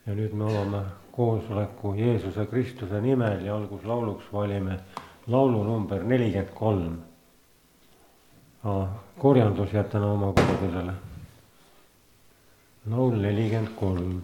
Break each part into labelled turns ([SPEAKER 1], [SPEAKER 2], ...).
[SPEAKER 1] ja nüüd me avame koosoleku Jeesuse Kristuse nimel ja alguslauluks valime laulu number 43. Korjandus jätan oma kordusele. Laul 43.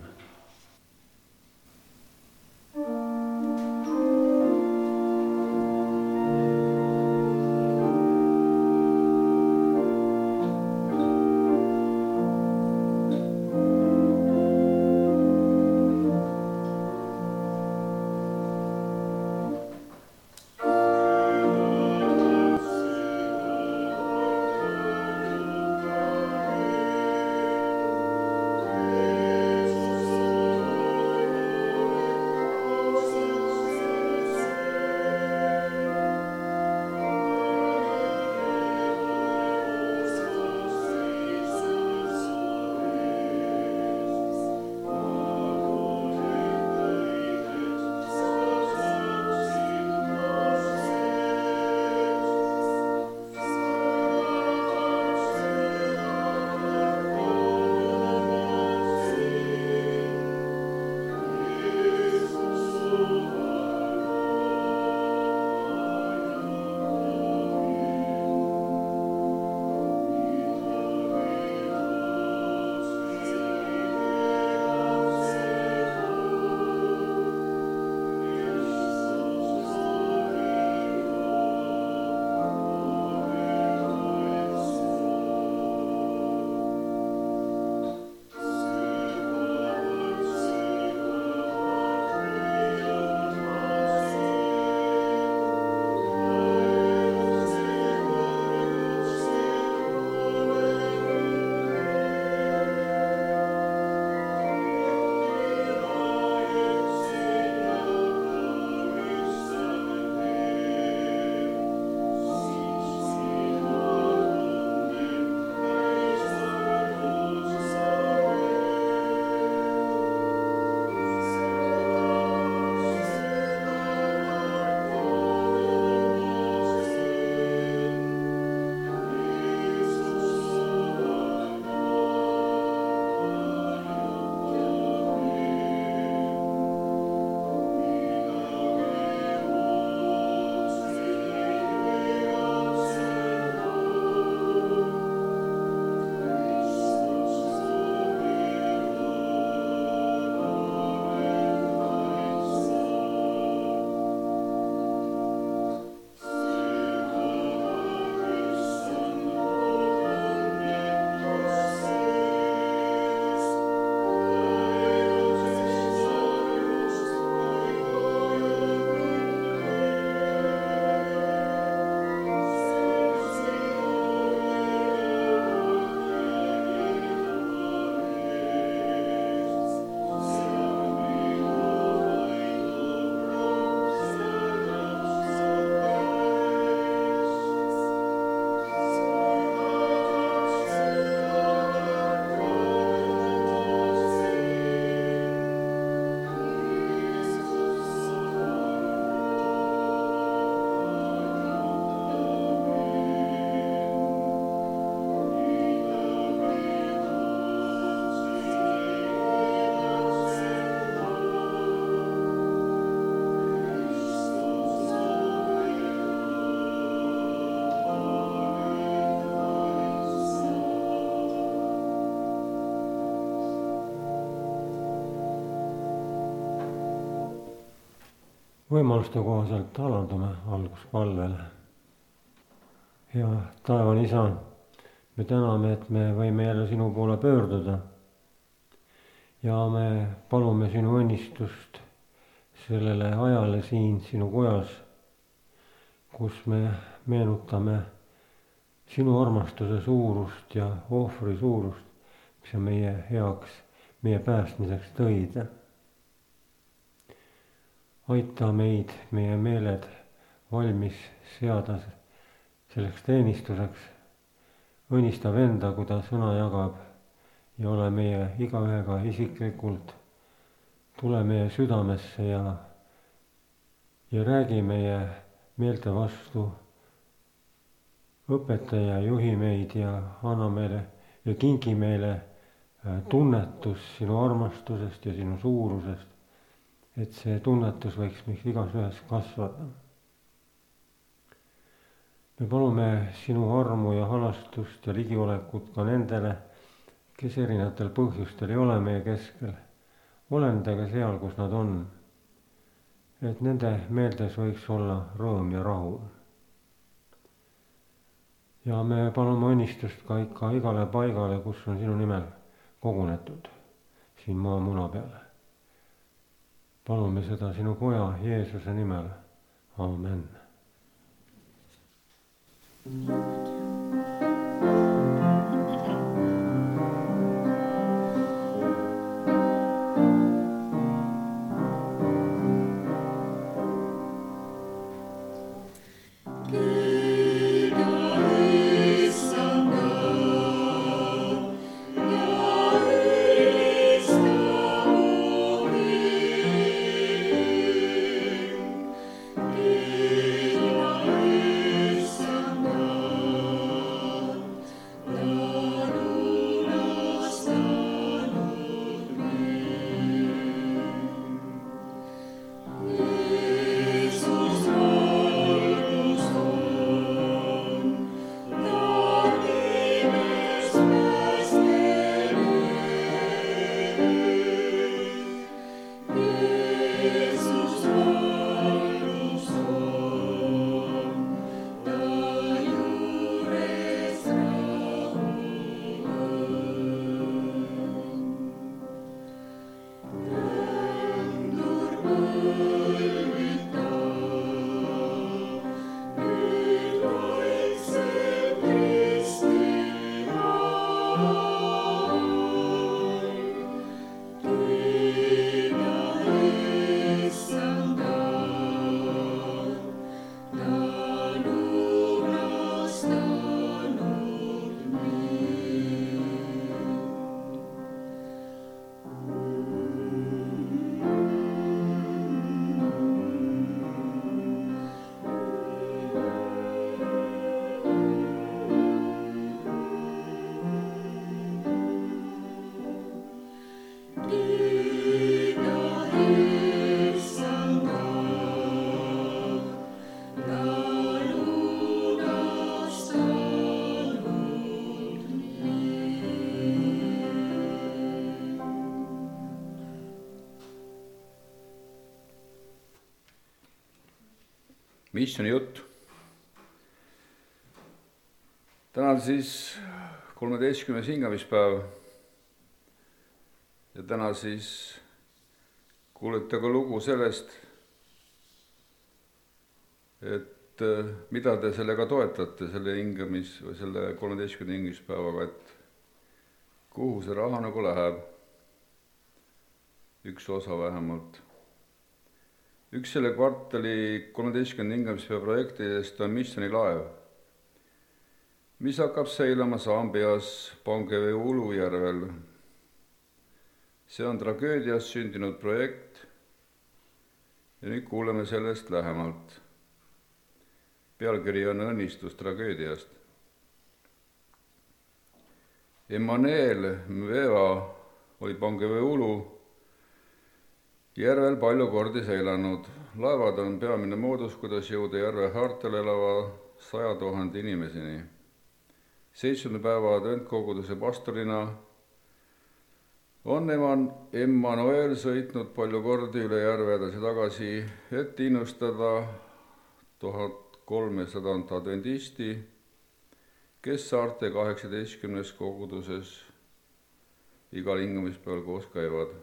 [SPEAKER 1] Võimaluste kohaselt alandume alguspalvele. Ja taevane Isa, me täname, et me võime jälle sinu poole pöörduda ja me palume sinu õnnistust sellele ajale siin sinu kojas, kus me meenutame sinu armastuse suurust ja ohvri suurust, mis sa meie heaks, meie päästmiseks tõid. Aita meid, meie meeled valmis seada selleks teenistuseks. Õnnista venda, kui ta sõna jagab ja ole meie igaühega isiklikult. Tule meie südamesse ja räägi meie meelte vastu. Õpeta ja juhi meid ja anna meile ja kingi meile tunnetus sinu armastusest ja sinu suurusest, et see tunnetus võiks meis igas ühes kasvada. me palume sinu armu ja halastust ja ligiolekut ka nendele, kes erinevatel põhjustel ei ole meie keskel. ole nendega seal, kus nad on, et nende meeldes võiks olla rõõm ja rahu. ja me palume õnnistust ka ikka igale paigale, kus on sinu nimel kogunetud siin maamuna peale. palume seda sinu poja Jeesuse nimel. Amen.
[SPEAKER 2] Missiooni jutt. Täna on siis 13. hingamispäev ja täna siis kuulete ka lugu sellest, et mida te sellega toetate, selle või selle 13. hingamispäevaga, et kuhu see raha nagu läheb, üks osa vähemalt. Üks selle kvartali 13. hingamispäeva projektidest on missioonilaev, mis hakkab seilama Sambias Pangeveulu järvel. See on tragöödias sündinud projekt ja nüüd kuuleme sellest lähemalt. Pealkiri on õnnistus tragöödiast. Emmanuel Mveva oli Pangeveulu järvel palju kordi seilanud. Laevad on peamine moodus, kuidas jõuda järve haartel elava 100 000 inimeseni. 7. päeva adventkoguduse pastorina on Emmanuel sõitnud palju kordi üle järve edasi tagasi, et innustada 1300 adventisti, kes saarte 18 koguduses igal hingamispäeval koos käivad.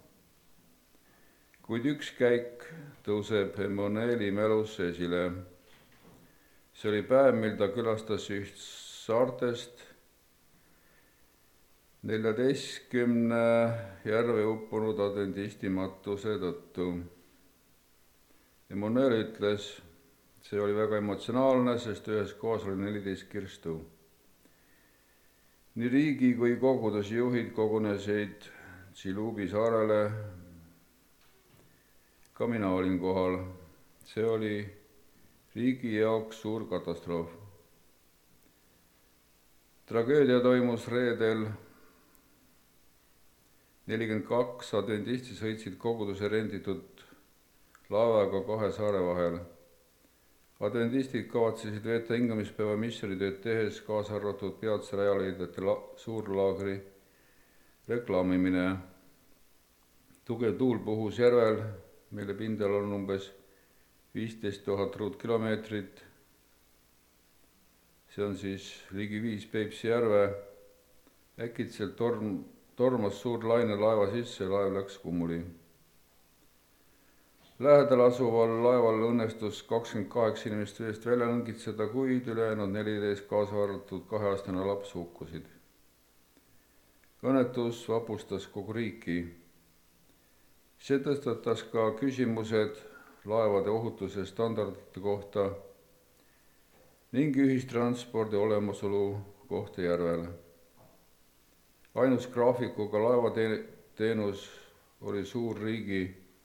[SPEAKER 2] Kuid üks käik tõuseb Emmanueli mälusse esile. See oli päev, mil ta külastas üht saartest 14 järve uppunud adventisti matuse tõttu. Emmanuel ütles, see oli väga emotsionaalne, sest ühes kohas oli 14 kirstu. Nii riigi kui kogudusjuhid kogunesid Tsilubi saarele. Ka mina olin kohal. See oli riigi jaoks suur katastroof. Tragöödia toimus reedel 42 adventisti sõitsid koguduse renditud laevaga 2 saare vahel. Adventistid kavatsesid veeta hingamispäeva missioonitööd tehes, kaasa arvatud peatse rajaleidjate suurlaagri reklaamimine. Tugev tuul puhus järvel, mille pindal on umbes 15 000 ruutkilomeetrit, see on siis ligi 5 Peipsi järve. Äkitselt tormas suur laine laeva sisse ja laev läks kummuli. Lähedal asuval laeval õnnestus 28 inimest veest välja lõngitseda, kuid ülejäänud 14, kaasa arvatud 2-aastane laps, hukkusid. Õnnetus vapustas kogu riiki. See tõstatas ka küsimused laevade ohutuse standardite kohta ning ühistranspordi olemasolu kohta järvel. Ainus graafikuga laevateenus oli suur riigi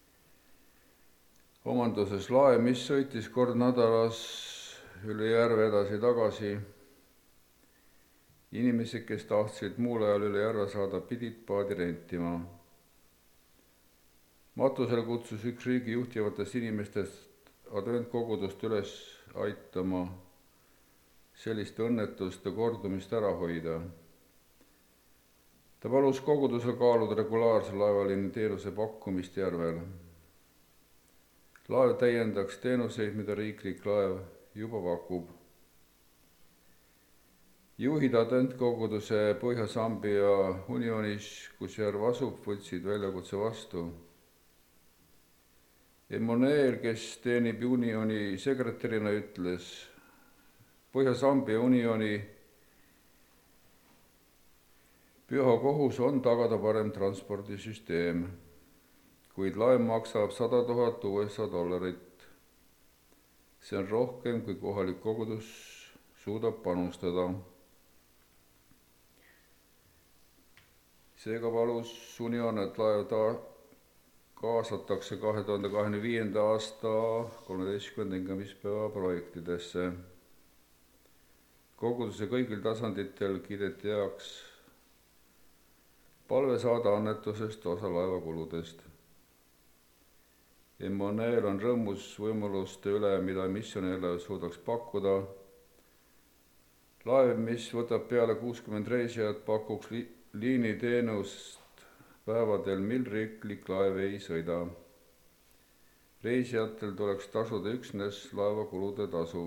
[SPEAKER 2] omanduses laev, mis sõitis kord nädalas üle järve edasi-tagasi. Inimesed, kes tahtsid muul ajal üle järve saada, pidid paadi rentima. Matusel kutsus üks riigi juhtivatest inimestest adventkogudust üles aitama selliste õnnetuste kordumist ära hoida. Ta palus kogudusel kaaluda regulaarse laevaliini teenuse pakkumist järvel. Laev täiendaks teenuseid, mida riiklik laev juba pakub. Juhid adventkoguduse Põhja-Sambia unionis, kus järv asub, võtsid väljakutse vastu. Emmanuel, kes teenib unioni sekretärina, ütles, Põhja-Sambia unioni püha kohus on tagada parem transpordisüsteem, kuid laev maksab $100,000 USA. See on rohkem, kui kohalik kogudus suudab panustada. Seega palus union, et laev kaasatakse 2025. aasta 13. hingamispäeva projektidesse. Koguduse kõigil tasanditel kiideti heaks palve saada annetusest osa laeva kuludest. Emmanuel on rõõmus võimaluste üle, mida missionerile suudaks pakkuda. Laev, mis võtab peale 60 reisijat, pakuks liiniteenust päevadel, mil riiklik laev ei sõida. Reisijatel tuleks tasuda üksnes laeva kulude tasu.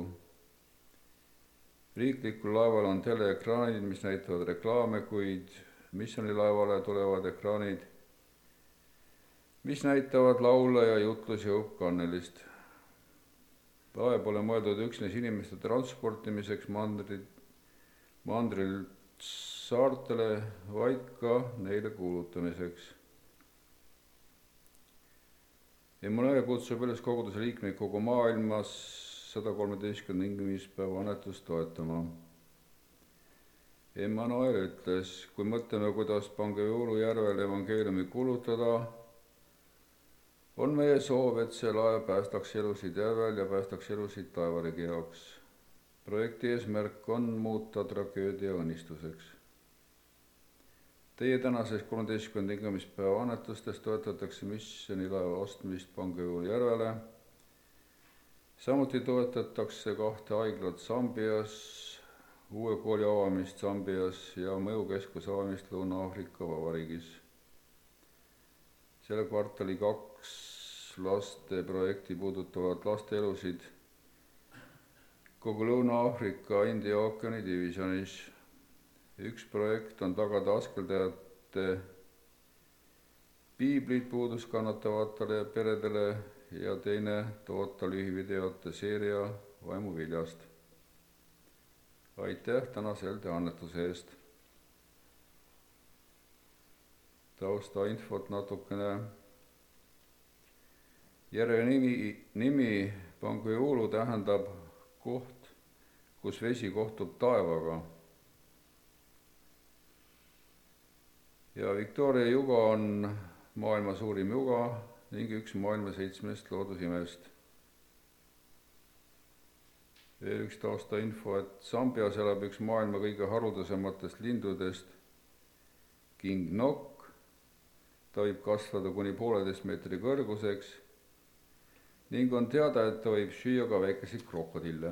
[SPEAKER 2] Riiklikul laeval on teleekraanid, mis näitavad reklaame, kuid missionilaevale tulevad ekraanid, mis näitavad laule ja jutlusi Hope-Kannelist. Laev pole mõeldud üksnes inimeste transportimiseks mandrilt saartele, vaid ka neile kuulutamiseks. Emmanuel kutsub üles koguduse liikmeid kogu maailmas 113. hingamispäeva annetust toetama. Emmanuel ütles, kui mõtleme, kuidas Pangueulu järvel evangeeliumi kuulutada, on meie soov, et see laev päästaks elusid järvel ja päästaks elusid taevarigi jaoks. Projekti eesmärk on muuta tragöödia õnnistuseks. Teie tänases 13. hingamispäeva annetustes toetatakse missionilaeva ostmist Pangueulu järvele. Samuti toetatakse 2 haiglat Sambias, uue kooli avamist Sambias ja mõjukeskuse avamist Lõuna-Aafrika Vabariigis. Selle kvartali 2 laste projekti puudutavad laste elusid kogu Lõuna-Aafrika India ookeani divisionis. Üks projekt on tagada askeldajate piiblid puudust kannatavatele peredele ja teine toota lühivideote seeria vaimuviljast. Aitäh tänase annetuse eest. Taustainfot natukene. Järve nimi Pangueulu tähendab koht, kus vesi kohtub taevaga. Ja Victoria juga on maailma suurim juga ning üks maailma 7 loodusimest. Veel üks taustainfo, et Sambias elab üks maailma kõige haruldasematest lindudest, kingnokk, ta võib kasvada kuni 1,5 meetri kõrguseks ning on teada, et ta võib süüa ka väikeseid krokodille.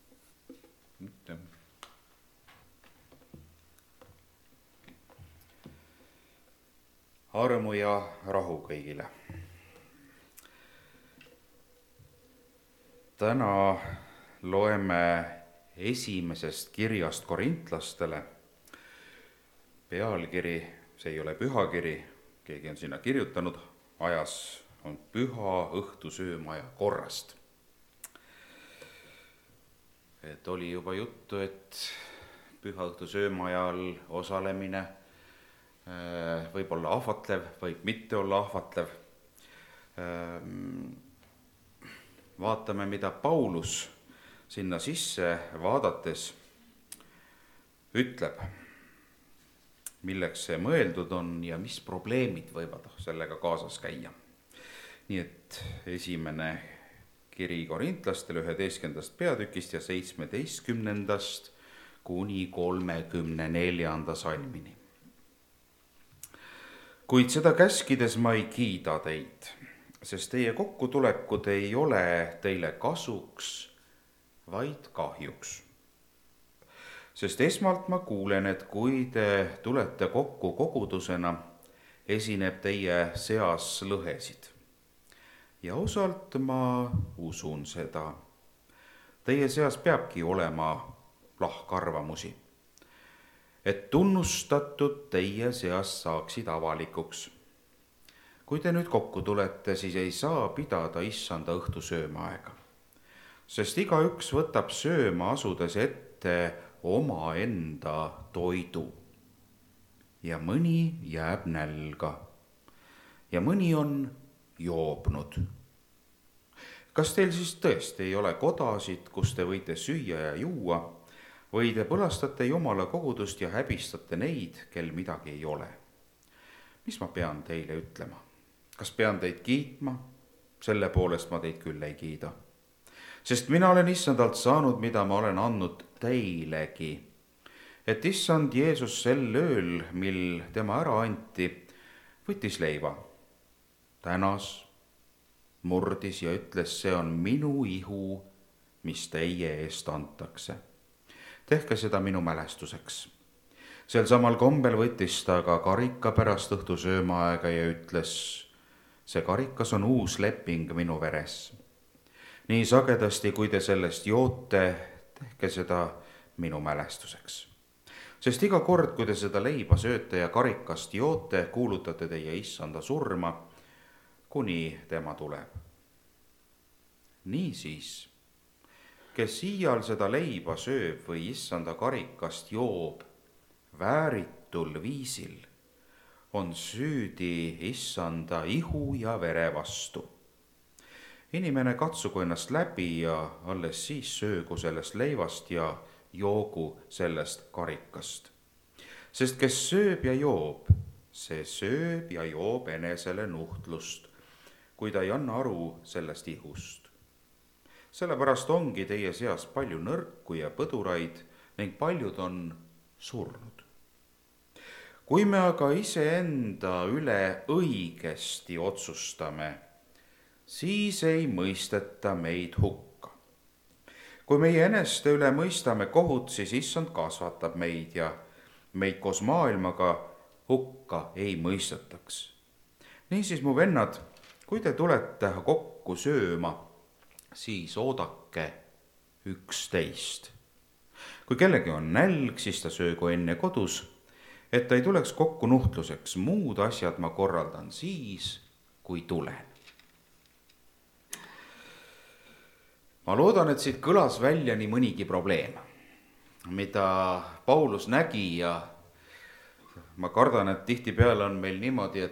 [SPEAKER 3] Armu ja rahu kõigile. Täna loeme esimesest kirjast korintlastele. Pealkiri, see ei ole pühakiri, keegi on sinna kirjutanud, ajas on püha õhtusöömaja korrast. Et oli juba juttu, et püha õhtusöömajal osalemine võib olla ahvatlev, võib mitte olla ahvatlev. Vaatame, mida Paulus sinna sisse vaadates ütleb, milleks see mõeldud on ja mis probleemid võivad sellega kaasas käia. Nii et esimene kiri korintlastele 11. peatükist ja 17. kuni 34. salmini. Kuid seda käskides ma ei kiida teid, sest teie kokkutulekud ei ole teile kasuks, vaid kahjuks. Sest esmalt ma kuulen, et kui te tulete kokku kogudusena, esineb teie seas lõhesid. Ja osalt ma usun seda. Teie seas peabki olema lahkarvamusi, et tunnustatud teie seas saaksid avalikuks. Kui te nüüd kokku tulete, siis ei saa pidada issanda õhtusöömaaega, sest igaüks võtab sööma asudes ette omaenda toidu. Ja mõni jääb nälga ja mõni on joobnud. Kas teil siis tõesti ei ole kodasid, kus te võite süüa ja juua, või te põlastate Jumala kogudust ja häbistate neid, kel midagi ei ole? Mis ma pean teile ütlema? Kas pean teid kiitma? Selle poolest ma teid küll ei kiida. Sest mina olen issandalt saanud, mida ma olen andnud teilegi. Et issand Jeesus sel ööl, mil tema ära anti, võttis leiva, tänas, murdis ja ütles, see on minu ihu, mis teie eest antakse. Tehke seda minu mälestuseks. Sel samal kombel võttis ta ka karika pärast õhtusöömaaega ja ütles, see karikas on uus leping minu veres. Nii sagedasti, kui te sellest joote, tehke seda minu mälestuseks. Sest iga kord, kui te seda leiba sööte ja karikast joote, kuulutate teie issanda surma, kuni tema tuleb. Niisiis, kes iial seda leiba sööb või issanda karikast joob vääritul viisil, on süüdi issanda ihu ja vere vastu. Inimene katsugu ennast läbi ja alles siis söögu sellest leivast ja joogu sellest karikast. Sest kes sööb ja joob, see sööb ja joob enesele nuhtlust, kui ta ei anna aru sellest ihust. Sellepärast ongi teie seas palju nõrku ja põduraid ning paljud on surnud. Kui me aga iseenda üle õigesti otsustame, siis ei mõisteta meid hukka. Kui meie eneste üle mõistame kohut, siis issand kasvatab meid ja meid koos maailmaga hukka ei mõistetaks. Niisiis, mu vennad, kui te tulete kokku sööma, siis oodake 11. Kui kellegi on nälg, siis ta söögu enne kodus, et ta ei tuleks kokku nuhtluseks. Muud asjad ma korraldan siis, kui tulen. Ma loodan, et siit kõlas välja nii mõnigi probleem, mida Paulus nägi ja ma kardan, et tihtipeale on meil niimoodi,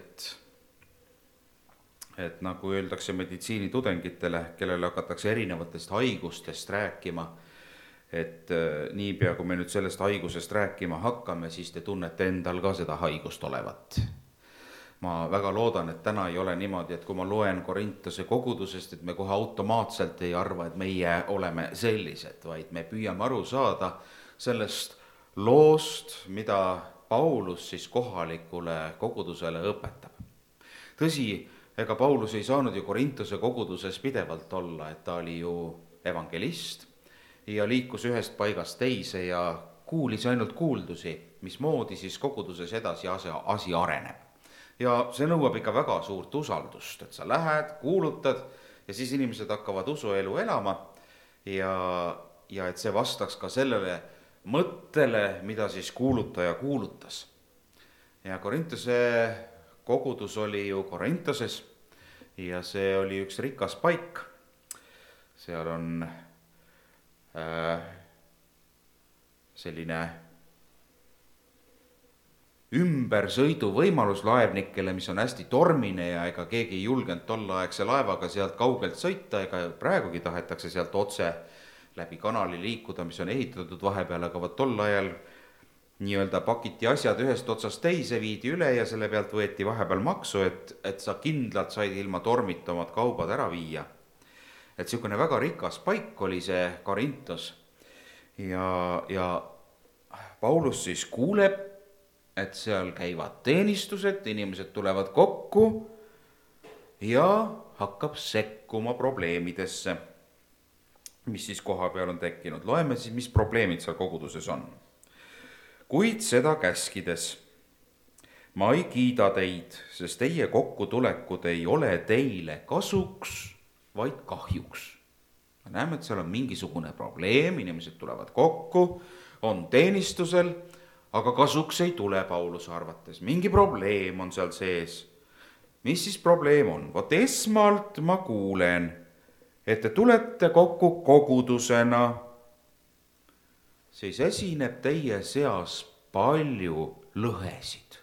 [SPEAKER 3] et nagu öeldakse meditsiinitudengitele, kellele hakatakse erinevatest haigustest rääkima, et niipea kui me nüüd sellest haigusest rääkima hakkame, siis te tunnete endal ka seda haigust olevat. Ma väga loodan, et täna ei ole niimoodi, et kui ma loen Korintuse kogudusest, et me kohe automaatselt ei arva, et meie oleme sellised, vaid me püüame aru saada sellest loost, mida Paulus siis kohalikule kogudusele õpetab. tõsi, ega Paulus ei saanud ju Korintuse koguduses pidevalt olla, et ta oli ju evangelist ja liikus ühest paigast teise ja kuulis ainult kuuldusi, mismoodi siis koguduses edasi asi areneb. Ja see nõuab ikka väga suurt usaldust, et sa lähed, kuulutad ja siis inimesed hakkavad usuelu elama ja et see vastaks ka sellele mõttele, mida siis kuulutaja kuulutas. Ja Korintuse kogudus oli ju Korintoses ja see oli üks rikas paik. Seal on selline ümbersõidu võimalus laevnikele, mis on hästi tormine ja ega keegi ei julgenud tolleaegse laevaga sealt kaugelt sõita, ega praegugi tahetakse sealt otse läbi kanali liikuda, mis on ehitatud vahepeal, aga tol ajal nii-öelda pakiti asjad ühest otsast teise, viidi üle ja selle pealt võeti vahepeal maksu, et sa kindlalt said ilma tormita omad kaubad ära viia. Et niisugune väga rikas paik oli see Korintos ja Paulus siis kuuleb, et seal käivad teenistused, inimesed tulevad kokku ja hakkab sekkuma probleemidesse, mis siis koha peal on tekkinud. Loeme siis, mis probleemid seal koguduses on. Kuid seda käskides, ma ei kiida teid, sest teie kokkutulekud ei ole teile kasuks, vaid kahjuks. Me näeme, et seal on mingisugune probleem, inimesed tulevad kokku, on teenistusel, aga kasuks ei tule Pauluse arvates. Mingi probleem on seal sees. Mis siis probleem on? Vot esmalt ma kuulen, et te tulete kokku kogudusena, siis esineb teie seas palju lõhesid.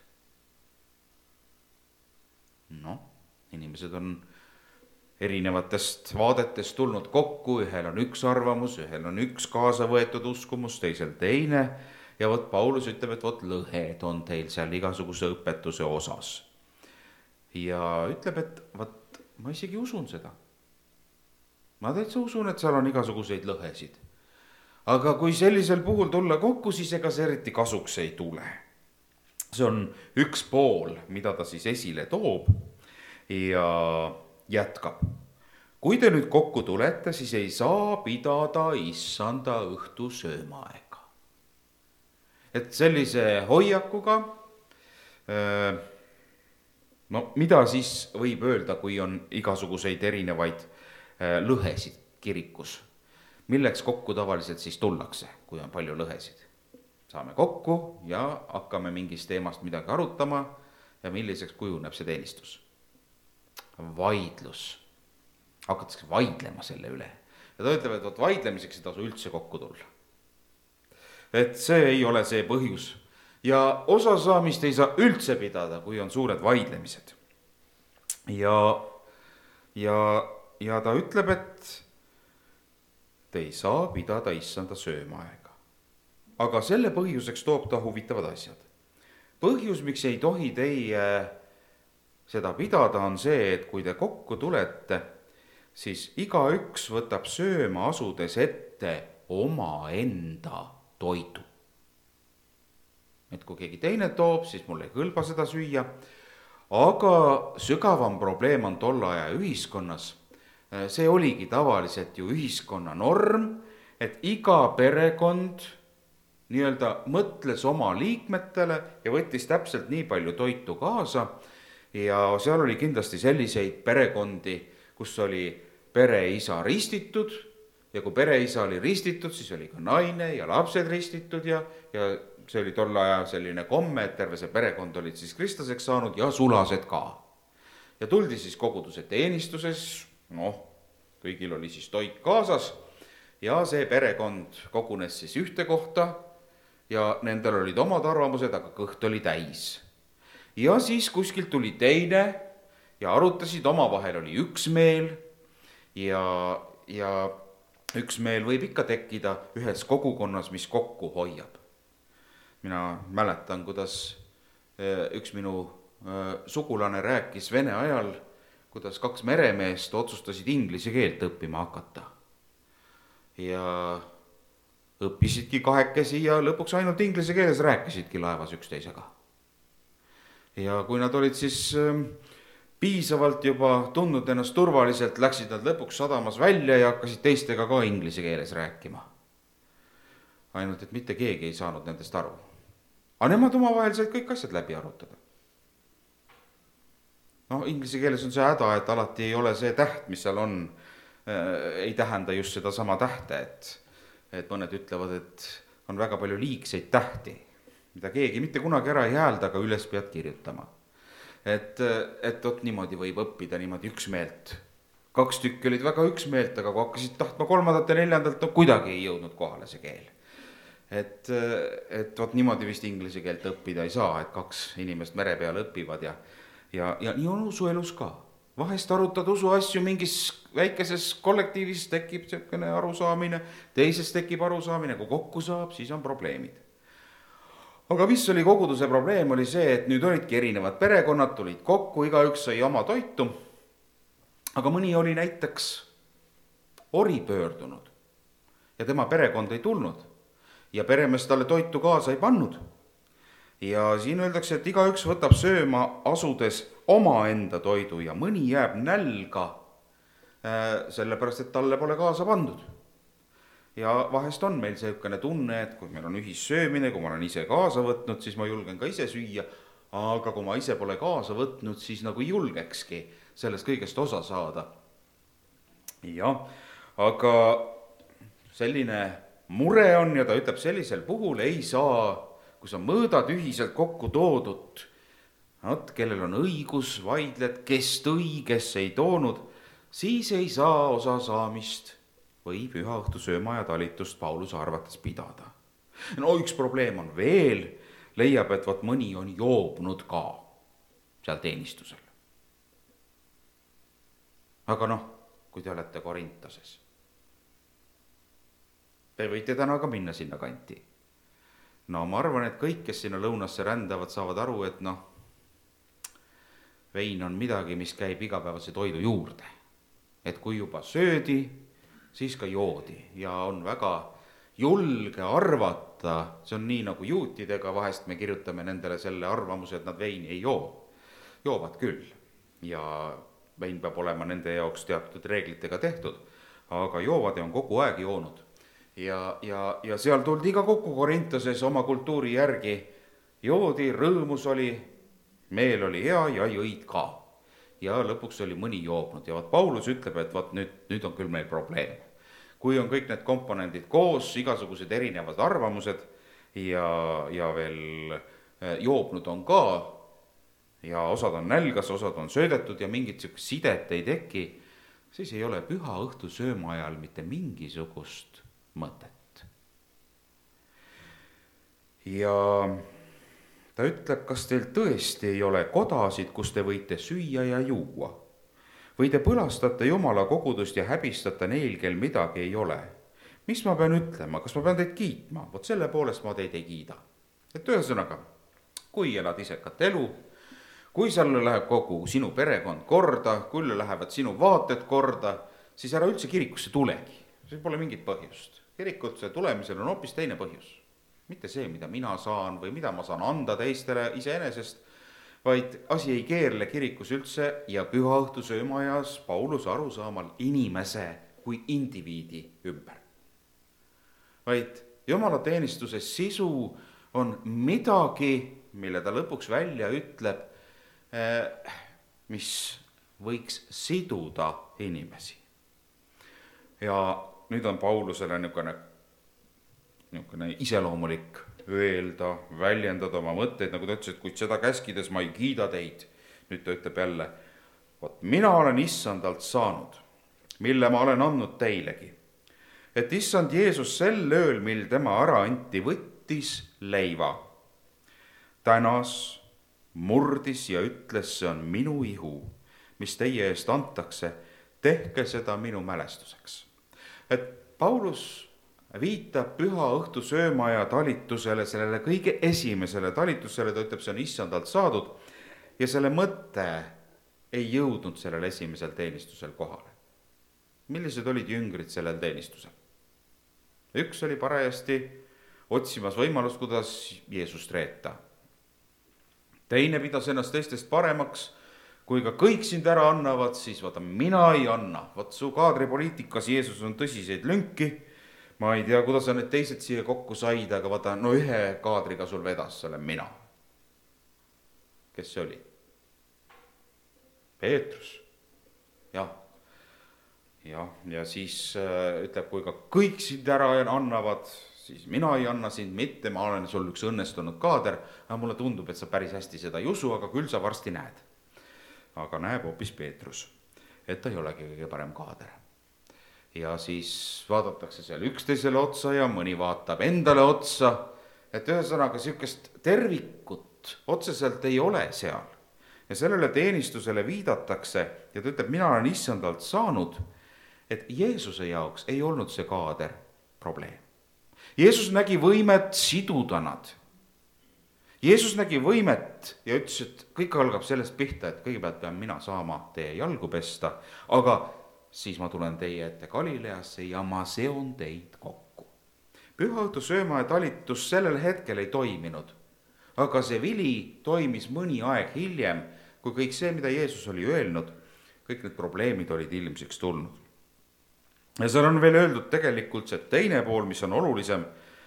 [SPEAKER 3] Inimesed on erinevatest vaadetest tulnud kokku, ühel on üks arvamus, ühel on üks kaasa võetud uskumus, teisel teine. Ja vot Paulus ütleb, et vot lõhed on teil seal igasuguse õpetuse osas. Ja ütleb, et vot ma isegi usun seda. Ma täitsa usun, et seal on igasuguseid lõhesid. Aga kui sellisel puhul tulla kokku, siis ega see eriti kasuks ei tule. See on üks pool, mida ta siis esile toob ja jätkab. Kui te nüüd kokku tulete, siis ei saa pidada issanda õhtu söömaaega. Et sellise hoiakuga, mida siis võib öelda, kui on igasuguseid erinevaid lõhesid kirikus? Milleks kokku tavaliselt siis tullakse, kui on palju lõhesid? Saame kokku ja hakkame mingist teemast midagi arutama ja milliseks kujuneb see teenistus? Vaidlus. Hakatakse vaidlema selle üle. Ja ta ütleb, et vaidlemiseks ei tasu üldse kokku tulla. Et see ei ole see põhjus. Ja osasaamist ei saa üldse pidada, kui on suured vaidlemised. Ja ta ütleb, et te ei saa pidada issanda söömaaega. Aga selle põhjuseks toob ta huvitavad asjad. Põhjus, miks ei tohi teie seda pidada, on see, et kui te kokku tulete, siis igaüks võtab sööma asudes ette oma enda toidu. Et kui keegi teine toob, siis mul ei kõlba seda süüa. Aga sügavam probleem on tolle aja ühiskonnas. See oligi tavaliselt ju ühiskonna norm, et iga perekond nii-öelda mõtles oma liikmetele ja võttis täpselt nii palju toitu kaasa. Ja seal oli kindlasti selliseid perekondi, kus oli pereisa ristitud ja kui pereisa oli ristitud, siis oli ka naine ja lapsed ristitud ja see oli tolle aja selline komme, et terve see perekond olid siis kristlaseks saanud ja sulased ka. Ja tuldi siis koguduse teenistuses, kõigil oli siis toit kaasas ja see perekond kogunes siis ühte kohta ja nendel olid omad arvamused, aga kõht oli täis. Ja siis kuskilt tuli teine ja arutasid, omavahel oli üksmeel ja üksmeel võib ikka tekkida ühes kogukonnas, mis kokku hoiab. Mina mäletan, kuidas üks minu sugulane rääkis Vene ajal, kuidas 2 meremeest otsustasid inglise keelt õppima hakata. Ja õppisidki 2 ja lõpuks ainult inglise keeles rääkisidki laevas üksteisega. Ja kui nad olid siis piisavalt juba tundnud ennast turvaliselt, läksid nad lõpuks sadamas välja ja hakkasid teistega ka inglise keeles rääkima. Ainult, et mitte keegi ei saanud nendest aru. Aga nemad omavahel said kõik asjad läbi arutada. Inglise keeles on see häda, et alati ei ole see täht, mis seal on, ei tähenda just seda sama tähte, et mõned ütlevad, et on väga palju liigseid tähti, mida keegi mitte kunagi ära ei häälda, aga üles pead kirjutama. Et vot niimoodi võib õppida niimoodi üksmeelt. 2 tükki olid väga üksmeelt, aga kui hakkasid tahtma 3. ja 4. kuidagi ei jõudnud kohale see keel. Et vot niimoodi vist inglise keelt õppida ei saa, et 2 inimest mere peal õpivad ja nii on usuelus ka. Vahest arutad usuasju mingis väikeses kollektiivis, tekib selline arusaamine, teises tekib arusaamine, kui kokku saab, siis on probleemid. Aga mis oli koguduse probleem, oli see, et nüüd olidki erinevad perekonnad, tulid kokku, igaüks sai oma toitu, aga mõni oli näiteks ori pöördunud ja tema perekond ei tulnud ja peremees talle toitu kaasa ei pannud. Ja siin öeldakse, et igaüks võtab sööma asudes omaenda toidu ja mõni jääb nälga, sellepärast, et talle pole kaasa pandud. Ja vahest on meil selline tunne, et kui meil on ühissöömine, kui ma olen ise kaasa võtnud, siis ma julgen ka ise süüa, aga kui ma ise pole kaasa võtnud, siis nagu julgekski sellest kõigest osa saada. Jah, aga selline mure on ja ta ütleb, sellisel puhul ei saa, kui sa mõõdad ühiselt kokku toodut, kellel on õigus, vaidled, kes tõi, kes ei toonud, siis ei saa osa saamist või püha õhtu sööma ja talitust Pauluse arvates pidada. Üks probleem on veel, leiab, et vot mõni on joobnud ka seal teenistusel. Aga kui te olete Korintoses, te võite täna ka minna sinna kanti. Ma arvan, et kõik, kes sinna lõunasse rändavad, saavad aru, et vein on midagi, mis käib igapäevase toidu juurde. Et kui juba söödi, siis ka joodi ja on väga julge arvata, see on nii nagu juutidega, vahest me kirjutame nendele selle arvamuse, et nad veini ei joo. Joovad küll ja vein peab olema nende jaoks teatud reeglitega tehtud, aga joovad ja on kogu aeg joonud. Ja seal tuldi iga kokku Korintoses oma kultuuri järgi, joodi, rõõmus oli, meel oli hea ja jõid ka. Ja lõpuks oli mõni joobnud ja Paulus ütleb, et nüüd on küll meil probleem. Kui on kõik need komponendid koos, igasugused erinevad arvamused ja veel joobnud on ka ja osad on nälgas, osad on söödetud ja mingit sidet ei teki, siis ei ole püha õhtu sööma ajal mitte mingisugust mõtet. Ja ta ütleb, kas teil tõesti ei ole kodasid, kus te võite süüa ja juua? Või te põlastate Jumala kogudust ja häbistate neil, kel midagi ei ole? Mis ma pean ütlema? Kas ma pean teid kiitma? Vot selle poolest ma teid ei kiida. Et ühesõnaga, kui elad isekat elu, kui sulle läheb kogu sinu perekond korda, kui lähevad sinu vaated korda, siis ära üldse kirikusse tulegi. See pole mingit põhjust. Kirikusse tulemisel on hoopis teine põhjus. Mitte see, mida mina saan või mida ma saan anda teistele iseenesest, vaid asi ei keerle kirikus üldse ja püha õhtu söömajas Pauluse arusaamal inimese kui indiviidi ümber. Vaid Jumala teenistuse sisu on midagi, mille ta lõpuks välja ütleb, mis võiks siduda inimesi. Ja nüüd on Paulusele niisugune iseloomulik öelda, väljendada oma mõtteid, nagu ta ütles, et kui seda käskides ma ei kiida teid. Nüüd ta ütleb jälle, mina olen issandalt saanud, mille ma olen andnud teilegi. Et issand Jeesus sel ööl, mil tema ära anti, võttis leiva. Tänas, murdis ja ütles, see on minu ihu, mis teie eest antakse, tehke seda minu mälestuseks. Et Paulus viitab püha õhtu sööma ja talitusele, sellele kõige esimesele talitusele, ta ütleb, see on issandalt saadud ja selle mõte ei jõudnud sellel esimesel teenistusel kohale. Millised olid jüngrid sellel teenistusel? Üks oli parajasti otsimas võimalust, kuidas Jeesust reeta. Teine pidas ennast teistest paremaks, kui ka kõik sind ära annavad, siis vaata, mina ei anna. Vot su kaadripoliitikas Jeesus on tõsiseid lünki. Ma ei tea, kuidas sa need teised siia kokku said, aga vaata, no ühe kaadriga sul vedas, see olen mina. Kes see oli? Peetrus. Jah. Ja siis ütleb, kui ka kõik sind ära annavad, siis mina ei anna sind mitte, ma olen sul üks õnnestunud kaader, aga mulle tundub, et sa päris hästi seda ei usu, aga küll sa varsti näed. Aga näeb hoopis Peetrus, et ta ei olegi kõige parem kaader. Ja siis vaadatakse seal üksteisele otsa ja mõni vaatab endale otsa, et ühesõnaga sihukest tervikut otseselt ei ole seal. Ja sellele teenistusele viidatakse ja ta ütleb, mina olen issandalt saanud, et Jeesuse jaoks ei olnud see kaader probleem. Jeesus nägi võimet siduda nad. Jeesus nägi võimet ja ütles, et kõik algab sellest pihta, et kõigepealt pean mina saama teie jalgu pesta, aga siis ma tulen teie ette Galileasse ja ma seon teid kokku. Pühaõhtu sööma ja talitus sellel hetkel ei toiminud, aga see vili toimis mõni aeg hiljem, kui kõik see, mida Jeesus oli öelnud, kõik need probleemid olid ilmsiks tulnud. Ja seal on veel öeldud tegelikult see teine pool, mis on olulisem.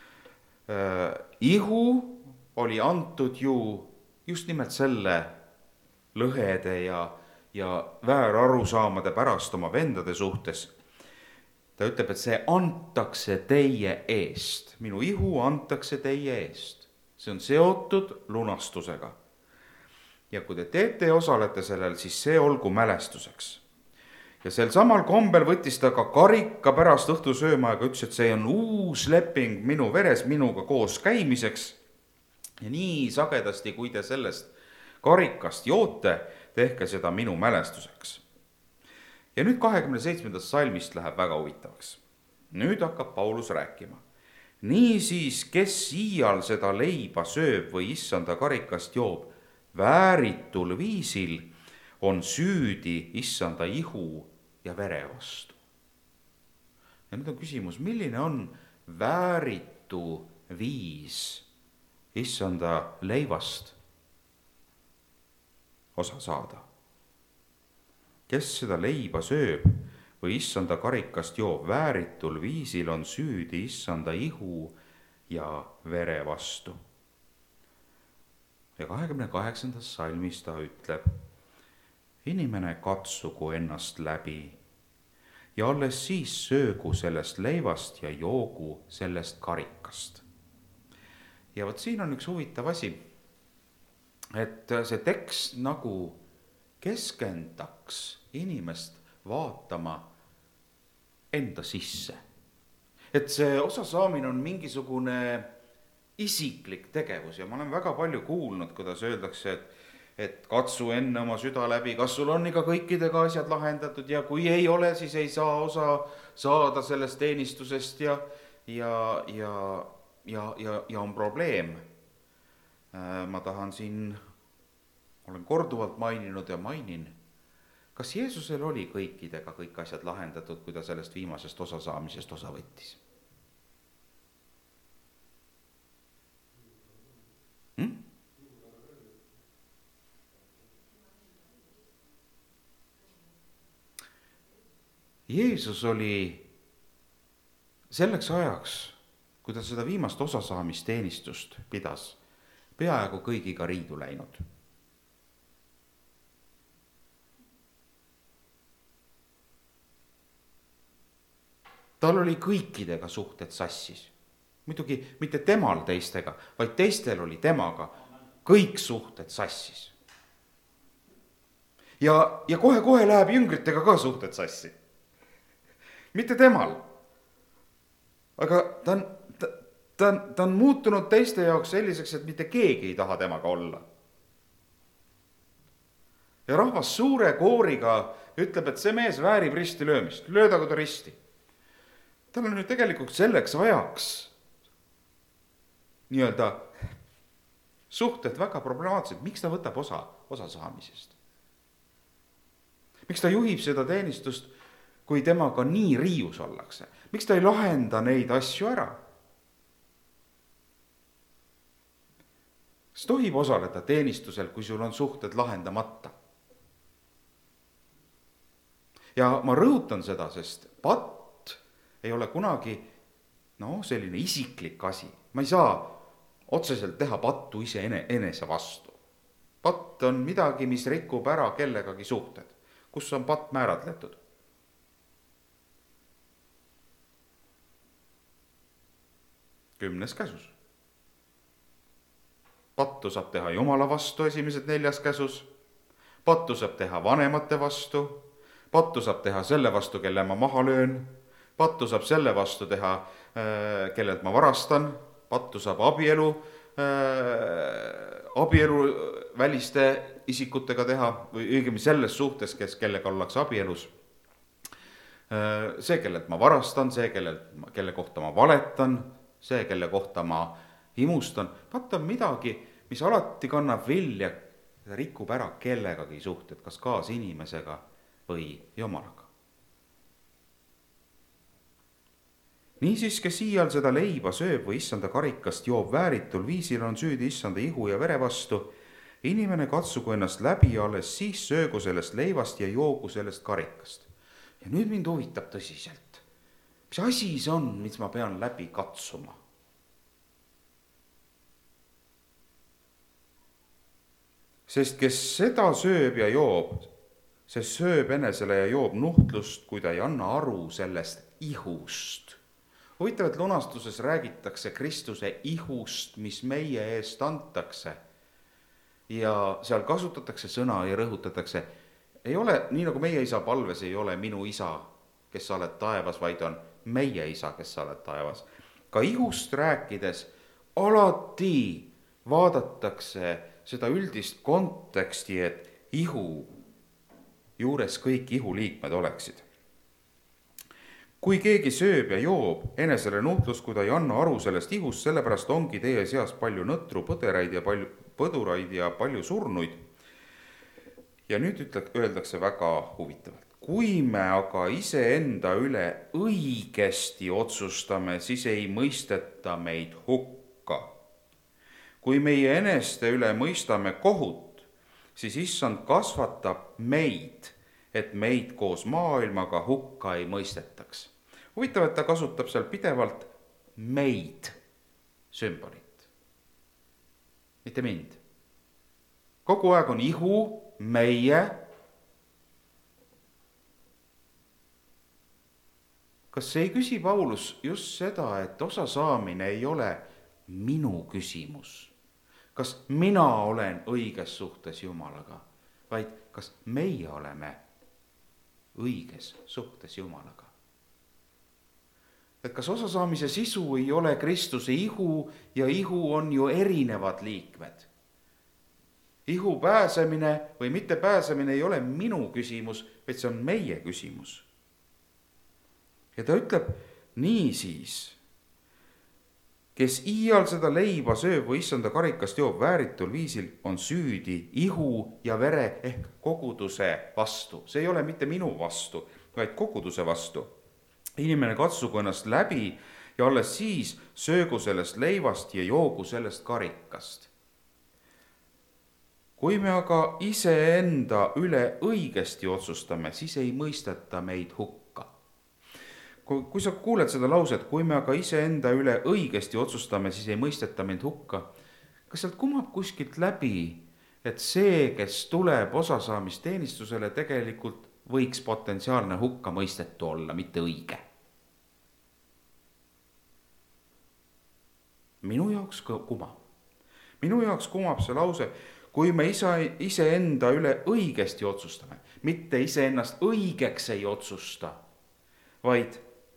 [SPEAKER 3] Ihu oli antud ju just nimelt selle lõhede ja väärarusaamade pärast oma vendade suhtes. Ta ütleb, et see antakse teie eest. Minu ihu antakse teie eest. See on seotud lunastusega. Ja kui te teete ja osalete sellel, siis see olgu mälestuseks. Ja sel samal kombel võttis ta ka karika pärast õhtusöömaaega, ütles, et see on uus leping minu veres minuga koos käimiseks. Ja nii sagedasti, kui te sellest karikast joote, tehke seda minu mälestuseks. Ja nüüd 27. salmist läheb väga huvitavaks. Nüüd hakkab Paulus rääkima. Niisiis, kes iial seda leiba sööb või issanda karikast joob, vääritul viisil on süüdi issanda ihu ja vere vastu. Ja nüüd on küsimus, milline on vääritu viis issanda leivast osa saada? Kes seda leiba sööb või issanda karikast joob, vääritul viisil on süüdi issanda ihu ja vere vastu. Ja 28. salmis ta ütleb, inimene katsugu ennast läbi ja alles siis söögu sellest leivast ja joogu sellest karikast. Ja vot siin on üks huvitav asi, et see tekst nagu keskendaks inimest vaatama enda sisse. Et see osasaamine on mingisugune isiklik tegevus ja ma olen väga palju kuulnud, kuidas öeldakse, et katsu enne oma süda läbi, kas sul on ikka kõikidega asjad lahendatud ja kui ei ole, siis ei saa osa saada sellest teenistusest ja on probleem. Ma tahan siin, olen korduvalt maininud ja mainin, kas Jeesusel oli kõikidega kõik asjad lahendatud, kui ta sellest viimasest osasaamisest osa võttis? Jeesus oli selleks ajaks, kui ta seda viimast osasaamisteenistust pidas, peaaegu kõigiga riidu läinud. Tal oli kõikidega suhted sassis. Muidugi mitte temal teistega, vaid teistel oli temaga kõik suhted sassis. Ja kohe läheb jüngritega ka suhted sassi. Mitte temal. Aga ta on muutunud teiste jaoks selliseks, et mitte keegi ei taha temaga olla. Ja rahvas suure kooriga ütleb, et see mees väärib risti löömist. Löödagu ta risti. Tal on nüüd tegelikult selleks ajaks nii-öelda suhted väga problemaatsed. Miks ta võtab osa saamisest? Miks ta juhib seda teenistust, kui temaga nii riius ollakse? Miks ta ei lahenda neid asju ära? Kas tohib osaleda teenistusel, kui sul on suhted lahendamata? ja ma rõhutan seda, sest patt ei ole kunagi selline isiklik asi. Ma ei saa otseselt teha pattu enese vastu. Patt on midagi, mis rikub ära kellegagi suhted. Kus on patt määratletud? Kümnes käsus. Pattu saab teha Jumala vastu, esimesed 4 käsus. Pattu saab teha vanemate vastu. Pattu saab teha selle vastu, kelle ma maha löön. Pattu saab selle vastu teha, kellelt ma varastan. Pattu saab abielu väliste isikutega teha või õigemini selles suhtes, kellega ollakse abielus. See, kellelt ma varastan, see, kelle kohta ma valetan, see, kelle kohta ma himustan. Patt on midagi, mis alati kannab vilja, rikub ära kellegagi suhted, kas kaasinimesega või Jumalaga. Niisiis, kes iial seda leiba sööb või issanda karikast joob vääritul viisil, on süüdi issanda ihu ja vere vastu. Inimene katsugu ennast läbi, alles siis söögu sellest leivast ja joogu sellest karikast. Ja nüüd mind huvitab tõsiselt. Mis asi see on, mis ma pean läbi katsuma? Sest kes seda sööb ja joob, see sööb enesele ja joob nuhtlust, kui ta ei anna aru sellest ihust. Huvitav, et lunastuses räägitakse Kristuse ihust, mis meie eest antakse. Ja seal kasutatakse sõna ja rõhutatakse, ei ole, nii nagu meie isa palves, ei ole minu isa, kes sa oled taevas, vaid on meie isa, kes sa oled taevas. Ka ihust rääkides alati vaadatakse seda üldist konteksti, et ihu juures kõik ihuliikmed oleksid. Kui keegi sööb ja joob enesele nuhtlus, kui ta ei anna aru sellest ihust, sellepärast ongi teie seas palju nõtru põderaid ja palju põduraid ja palju surnuid. Ja nüüd öeldakse väga huvitavalt. Kui me aga iseenda üle õigesti otsustame, siis ei mõisteta meid hukka. Kui meie eneste üle mõistame kohut, siis issand kasvatab meid, et meid koos maailmaga hukka ei mõistetaks. Huvitav, et ta kasutab seal pidevalt meid sümbolit. Mitte mind. Kogu aeg on ihu, meie. Kas ei küsi Paulus just seda, et osa saamine ei ole minu küsimus? Kas mina olen õiges suhtes Jumalaga, vaid kas meie oleme õiges suhtes Jumalaga? Et kas osasaamise sisu ei ole Kristuse ihu ja ihu on ju erinevad liikmed. Ihu pääsemine või mitte pääsemine ei ole minu küsimus, vaid see on meie küsimus. Ja ta ütleb niisiis, kes iial seda leiba sööb või issanda karikast joob vääritul viisil, on süüdi ihu ja vere ehk koguduse vastu. See ei ole mitte minu vastu, vaid koguduse vastu. Inimene katsugu ennast läbi ja alles siis söögu sellest leivast ja joogu sellest karikast. Kui me aga iseenda üle õigesti otsustame, siis ei mõisteta meid hukka. Kui sa kuuled seda lauset, kui me aga iseenda üle õigesti otsustame, siis ei mõisteta meid hukka, kas sealt kumab kuskilt läbi, et see, kes tuleb osasaamisteenistusele, tegelikult võiks potentsiaalne hukka mõistetu olla, mitte õige. Minu jaoks kumab see lause, kui me iseenda üle õigesti otsustame, mitte iseennast õigeks ei otsusta, vaid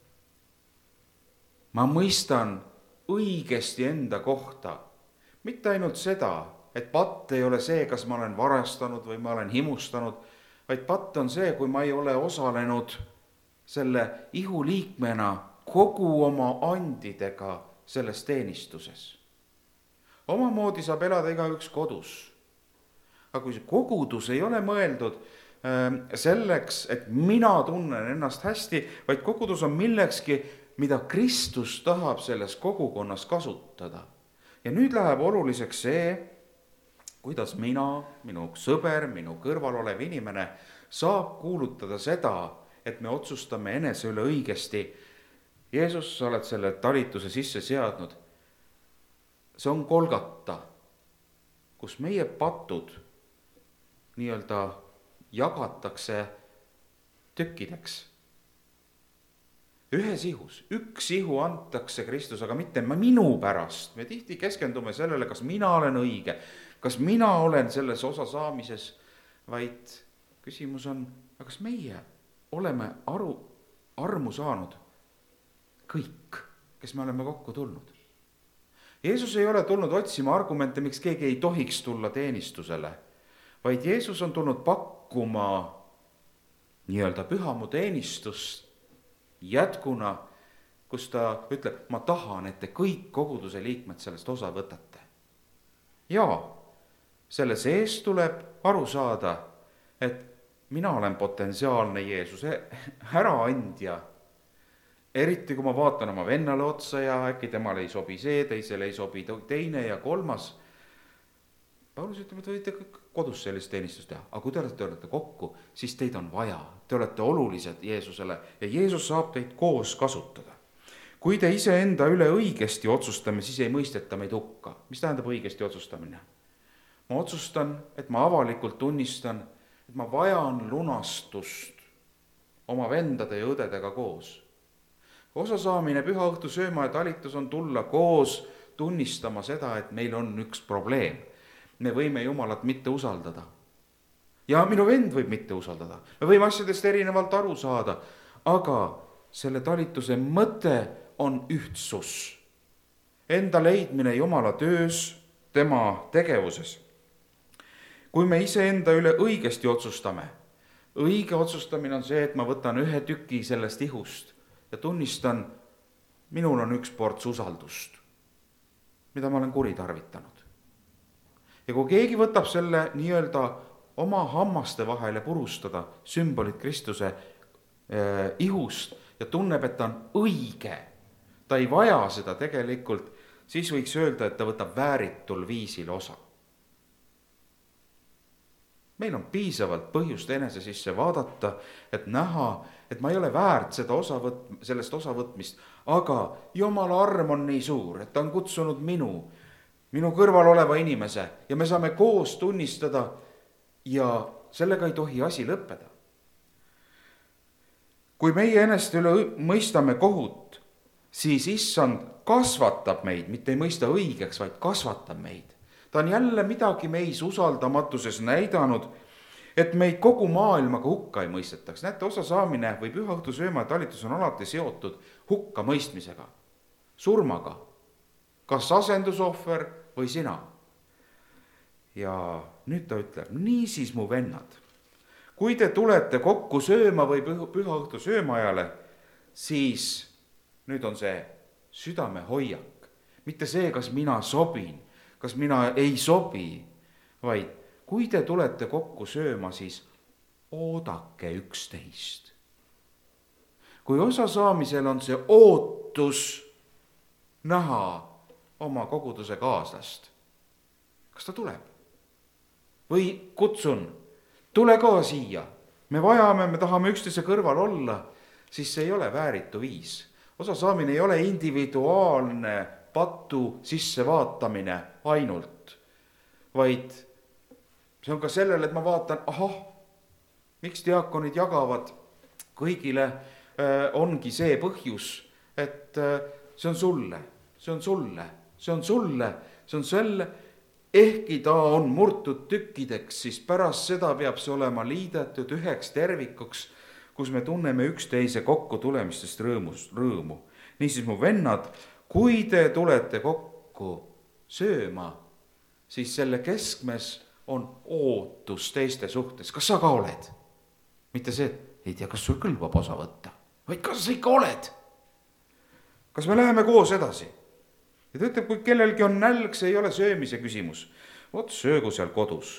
[SPEAKER 3] ma mõistan õigesti enda kohta. Mitte ainult seda, et patt ei ole see, kas ma olen varastanud või ma olen himustanud, vaid patt on see, kui ma ei ole osalenud selle ihuliikmena kogu oma andidega selles teenistuses. Omamoodi saab elada igaüks kodus. Aga kui see kogudus ei ole mõeldud selleks, et mina tunnen ennast hästi, vaid kogudus on millekski, mida Kristus tahab selles kogukonnas kasutada. Ja nüüd läheb oluliseks see, kuidas mina, minu sõber, minu kõrval olev inimene saab kuulutada seda, et me otsustame enese üle õigesti. Jeesus, sa oled selle talituse sisse seadnud. See on Golgata, kus meie patud nii-öelda jagatakse tükkideks. Ühes ihus, üks ihu antakse Kristus, aga mitte minu pärast. Me tihti keskendume sellele, kas mina olen õige, kas mina olen selles osa saamises, vaid küsimus on, aga kas meie oleme armu saanud kõik, kes me oleme kokku tulnud. Jeesus ei ole tulnud otsima argumente, miks keegi ei tohiks tulla teenistusele, vaid Jeesus on tulnud pakkuma nii-öelda pühamu teenistust jätkuna, kus ta ütleb, ma tahan, et te kõik koguduse liikmed sellest osa võtate. Ja selle sees tuleb aru saada, et mina olen potentsiaalne Jeesuse äraandja. Eriti kui ma vaatan oma vennale otsa ja äkki temale ei sobi see, teisele ei sobi teine ja kolmas. Paulus ütleb, et võite kodus sellist teenistust teha, aga kui te olete kokku, siis teid on vaja. Te olete olulised Jeesusele ja Jeesus saab teid koos kasutada. Kui te ise enda üle õigesti otsustame, siis ei mõisteta meid hukka. Mis tähendab õigesti otsustamine? Ma otsustan, et ma avalikult tunnistan, et ma vajan lunastust oma vendade ja õdedega koos. Osa saamine püha õhtu sööma ja talitus on tulla koos tunnistama seda, et meil on üks probleem. Me võime Jumalat mitte usaldada. Ja minu vend võib mitte usaldada. Me võime asjadest erinevalt aru saada, aga selle talituse mõte on ühtsus. Enda leidmine Jumala töös, tema tegevuses. Kui me ise enda üle õigesti otsustame, õige otsustamine on see, et ma võtan ühe tüki sellest ihust ja tunnistan, minul on üks ports usaldust, mida ma olen kuritarvitanud. Ja kui keegi võtab selle nii-öelda oma hammaste vahele purustada sümbolit Kristuse ihust ja tunneb, et ta on õige, ta ei vaja seda tegelikult, siis võiks öelda, et ta võtab vääritul viisil osa. Meil on piisavalt põhjust enese sisse vaadata, et näha, et ma ei ole väärt sellest osavõtmist, aga Jumala arm on nii suur, et ta on kutsunud minu kõrval oleva inimese ja me saame koos tunnistada ja sellega ei tohi asi lõppeda. Kui meie eneste üle mõistame kohut, siis issand kasvatab meid, mitte ei mõista õigeks, vaid kasvatab meid. Ta on jälle midagi meis usaldamatuses näidanud, et meid kogu maailmaga hukka ei mõistetaks. Näete, osa saamine või püha õhtu sööma ja talitus on alati seotud hukka mõistmisega, surmaga, kas asendusohver või sina. Ja nüüd ta ütleb, niisiis mu vennad, kui te tulete kokku sööma või püha õhtu söömaajale, siis nüüd on see südame hoiak, mitte see, kas mina sobin, kas mina ei sobi, vaid kui te tulete kokku sööma, siis oodake üksteist. Kui osa saamisel on see ootus näha oma koguduse kaaslast, kas ta tuleb? Või kutsun, tule ka siia, me vajame, me tahame üksteise kõrval olla, siis see ei ole vääritu viis. Osa saamine ei ole individuaalne patu sissevaatamine ainult, vaid see on ka sellele, et ma vaatan, miks diakonid jagavad kõigile, ongi see põhjus, et see on sulle, see on sulle, see on sulle, see on selle, ehkki ta on murtud tükkideks, siis pärast seda peab see olema liidetud üheks tervikuks, kus me tunneme üksteise kokku tulemistest rõõmu. Niisiis mu vennad, kui te tulete kokku sööma, siis selle keskmes on ootus teiste suhtes. Kas sa ka oled? Mitte see, ei tea, kas sul kõlbab osa võtta, vaid kas sa ikka oled? Kas me läheme koos edasi? Ja ta ütleb, kui kellelgi on nälg, see ei ole söömise küsimus. Vot söögu seal kodus.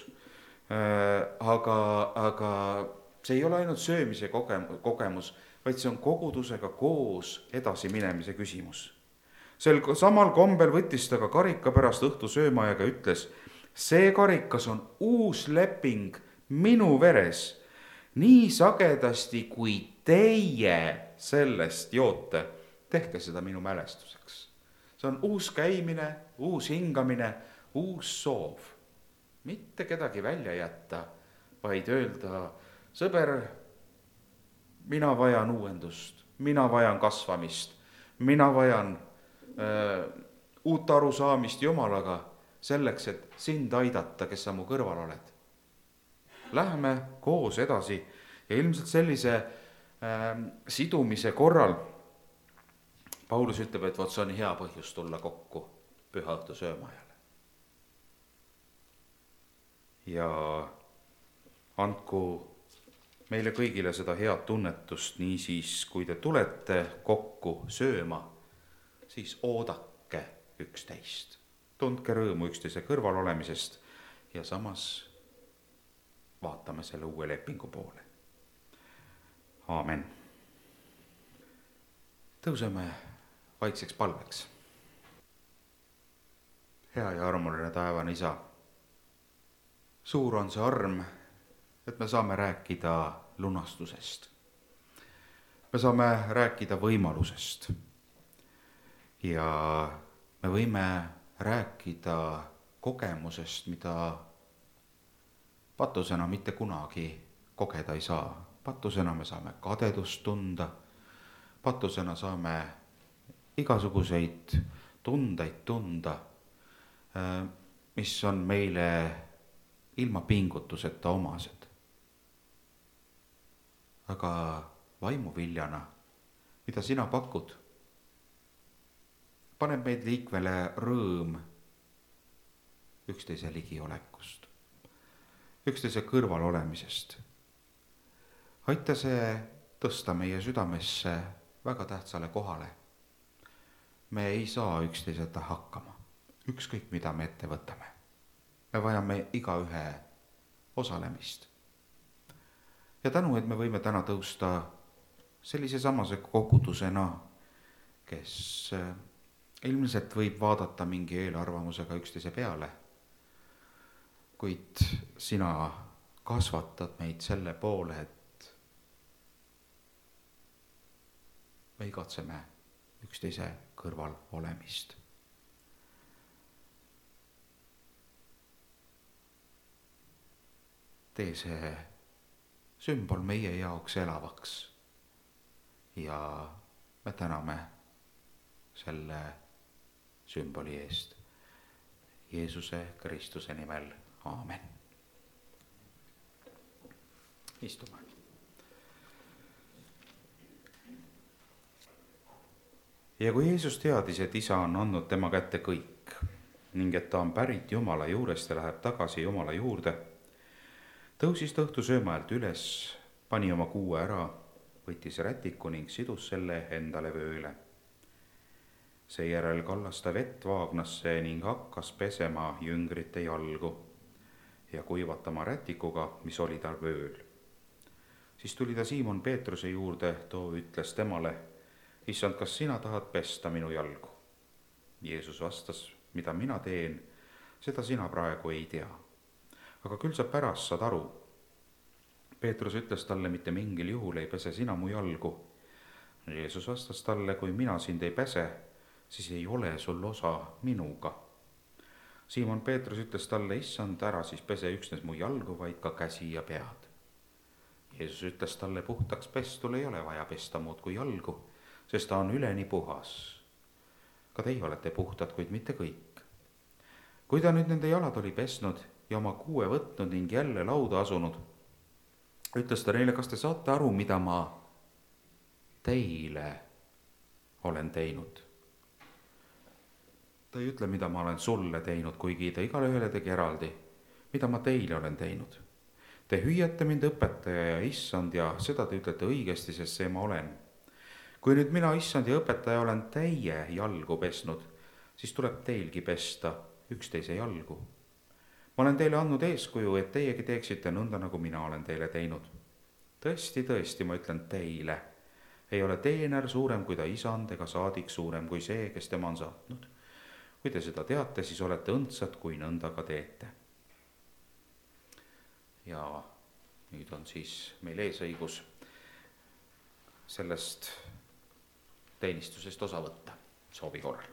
[SPEAKER 3] Aga see ei ole ainult söömise kogemus, vaid see on kogudusega koos edasi minemise küsimus. Sel samal kombel võttis ta ka karika pärast õhtu söömajaga ja ütles, see karikas on uus leping minu veres, nii sagedasti kui teie sellest joote, tehke seda minu mälestuseks. See on uus käimine, uus hingamine, uus soov. Mitte kedagi välja jätta, vaid öelda, sõber, mina vajan uuendust, mina vajan kasvamist, mina vajan uut arusaamist Jumalaga selleks, et sind aidata, kes sa mu kõrval oled. Läheme koos edasi ja ilmselt sellise sidumise korral Paulus ütleb, et see on hea põhjus tulla kokku pühaõhtu söömaajale. Ja andku meile kõigile seda head tunnetust, nii siis, kui te tulete kokku sööma, siis oodake üksteist. Tundke rõõmu üksteise kõrval olemisest ja samas vaatame selle uue lepingu poole. Aamen. Tõuseme vaikseks palveks. Hea ja armuline taevane Isa, suur on see arm, et me saame rääkida lunastusest. Me saame rääkida võimalusest ja me võime rääkida kogemusest, mida patusena mitte kunagi kogeda ei saa. Patusena me saame kadedust tunda, patusena saame igasuguseid tundeid tunda, mis on meile ilma pingutuseta omased. Aga vaimuviljana, mida sina pakud, paneb meid liikvele rõõm üksteise ligiolekust, üksteise kõrval olemisest. Aita see tõsta meie südamesse väga tähtsale kohale. Me ei saa üksteiseta hakkama, ükskõik mida me ette võtame. Me vajame igaühe osalemist. Ja tänu, et me võime täna tõusta sellise samase kogudusena, kes ilmselt võib vaadata mingi eelarvamusega üksteise peale, kuid sina kasvatad meid selle poole, et me igatseme üksteise kõrval olemist. Tee see sümbol meie jaoks elavaks ja me täname selle sümboli eest. Jeesuse Kristuse nimel. Aamen. Istume. Ja kui Jeesus teadis, et Isa on andnud tema kätte kõik ning et ta on pärit Jumala juurest ja läheb tagasi Jumala juurde, tõusis ta õhtu söömaajalt üles, pani oma kuue ära, võttis rätiku ning sidus selle endale vööle. Seejärel kallas ta vett vaagnasse ning hakkas pesema jüngrite jalgu ja kuivatama rätikuga, mis oli tal vööl. Siis tuli ta Siimon Peetruse juurde, too ütles temale, Issand, kas sina tahad pesta minu jalgu? Jeesus vastas, mida mina teen, seda sina praegu ei tea. Aga küll sa pärast saad aru. Peetrus ütles talle, mitte mingil juhul ei pese sina mu jalgu. Jeesus vastas talle, kui mina sind ei pese, siis ei ole sul osa minuga. Siimon Peetrus ütles talle, Issand, ära siis pese üksnes mu jalgu, vaid ka käsi ja pead. Jeesus ütles talle, puhtaks pestul ei ole vaja pesta muud kui jalgu, sest ta on üleni puhas. Ka teie olete puhtad, kuid mitte kõik. Kui ta nüüd nende jalad oli pesnud ja oma kuue võtnud ning jälle lauda asunud, ütles ta neile, kas te saate aru, mida ma teile olen teinud? Ta ei ütle, mida ma olen sulle teinud, kuigi ta igale ühele tegi eraldi, mida ma teile olen teinud. Te hüüate mind õpetaja ja issand ja seda te ütlete õigesti, sest see ma olen. Kui nüüd mina, issand ja õpetaja, olen teie jalgu pesnud, siis tuleb teilgi pesta üksteise jalgu. Ma olen teile andnud eeskuju, et teiegi teeksite nõnda, nagu mina olen teile teinud. Tõesti, tõesti, ma ütlen teile, ei ole teener suurem kui ta isand ega saadik suurem kui see, kes tema on saatnud. Kui te seda teate, siis olete õndsad, kui nõnda ka teete. Ja nüüd on siis meil eesõigus sellest teenistusest osa võtta soovi korral.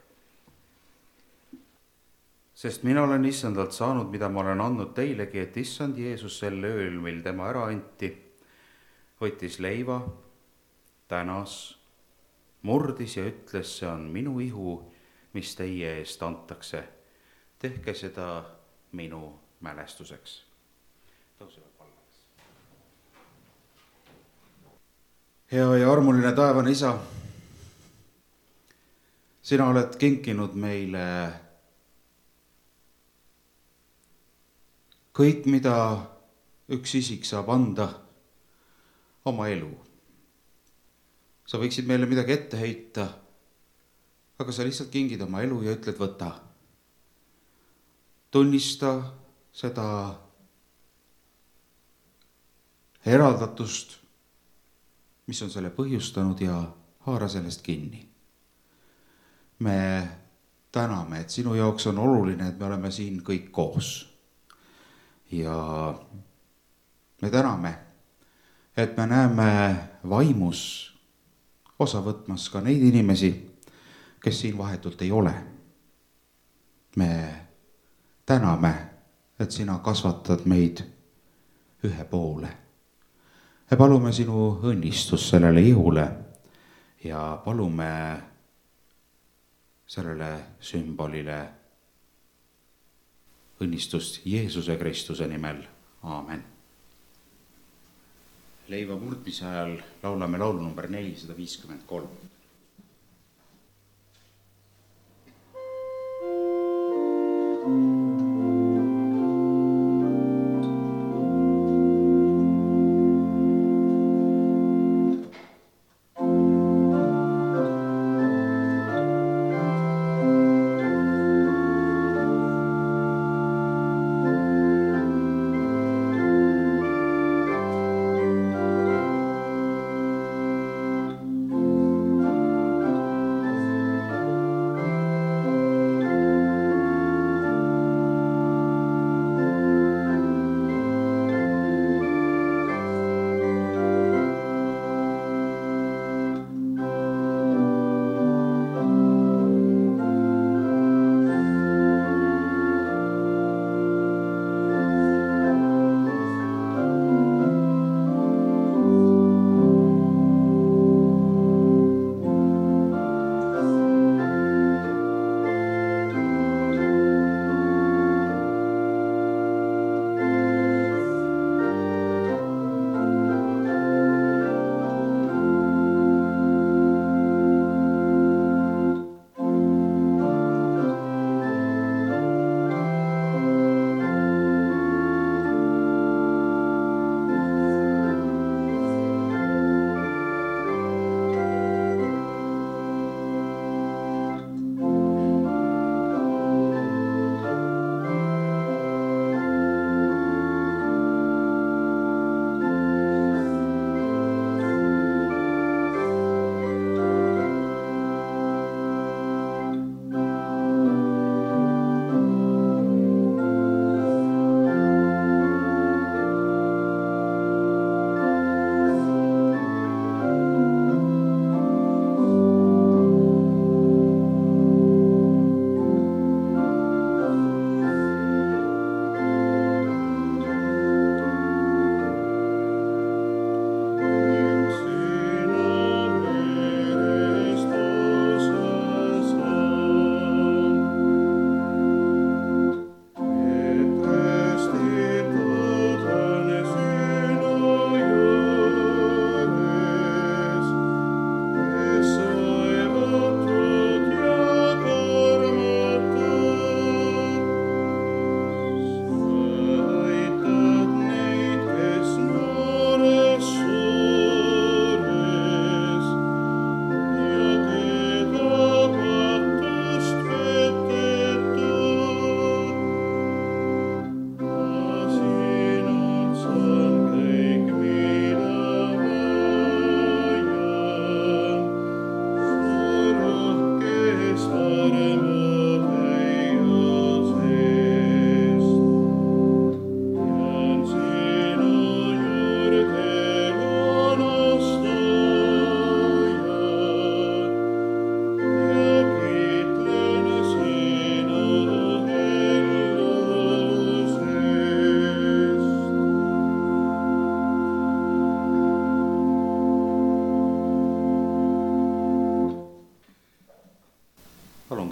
[SPEAKER 3] Sest mina olen issandalt saanud, mida ma olen andnud teilegi, et issand Jeesus sel ööl, mil tema ära anti, võttis leiva, tänas, murdis ja ütles, see on minu ihu, mis teie eest antakse. Tehke seda minu mälestuseks. Tõuseme palveks. Hea ja armuline taevane Isa, sina oled kinkinud meile kõik, mida üks isik saab anda, oma elu. Sa võiksid meile midagi ette heita, aga sa lihtsalt kingid oma elu ja ütled, võta. Tunnista seda eraldatust, mis on selle põhjustanud ja haara sellest kinni. Me täname, et sinu jaoks on oluline, et me oleme siin kõik koos. Ja me täname, et me näeme vaimus osa võtmas ka neid inimesi, kes siin vahetult ei ole. Me täname, et sina kasvatad meid ühe poole. Me palume sinu õnnistust sellele ihule ja palume sellele sümbolile õnnistust Jeesuse Kristuse nimel. Aamen. Leiva murdmise ajal laulame laulu number 453.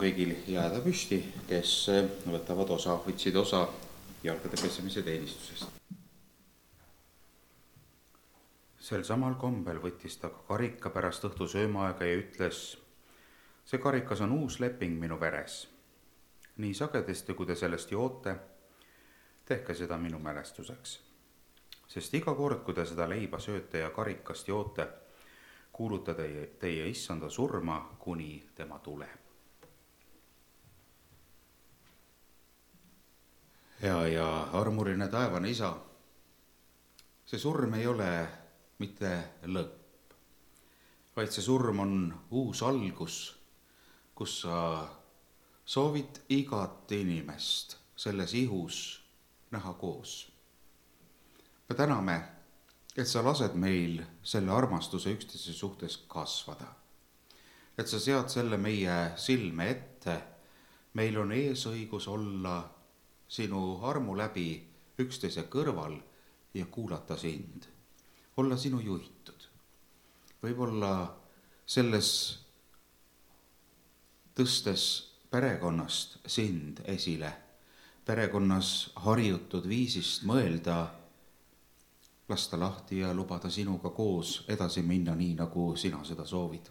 [SPEAKER 3] kõigil jääda püsti, kes võtsid osa jalgade pesemise teenistusest. Sel samal kombel võttis ta karika pärast õhtu söömaaega ja ütles: see karikas on uus leping minu veres. Nii sagedasti, kui te sellest joote, tehke seda minu mälestuseks. Sest iga kord, kui te seda leiba sööte ja karikast joote, kuuluta teie issanda surma, kuni tema tuleb. Hea ja armuline taevane isa, see surm ei ole mitte lõpp, vaid see surm on uus algus, kus sa soovid igat inimest selles ihus näha koos. Me täname, et sa lased meil selle armastuse üksteise suhtes kasvada. Et sa sead selle meie silme ette, meil on eesõigus olla sinu armu läbi üksteise kõrval ja kuulata sind, olla sinu juhitud. Võib-olla selles tõstes perekonnast sind esile, perekonnas harjutud viisist mõelda, lasta lahti ja lubada sinuga koos edasi minna nii, nagu sina seda soovid.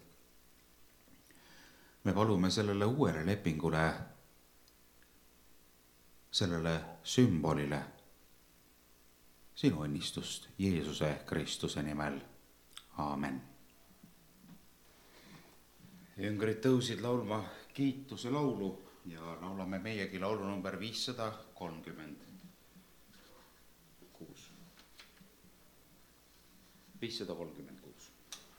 [SPEAKER 3] Me palume sellele uuele lepingule, sellele sümbolile sinu õnnistust Jeesuse Kristuse nimel. Aamen. Jüngrid tõusid laulma kiituse laulu ja laulame meiegi laulu number 536. 536.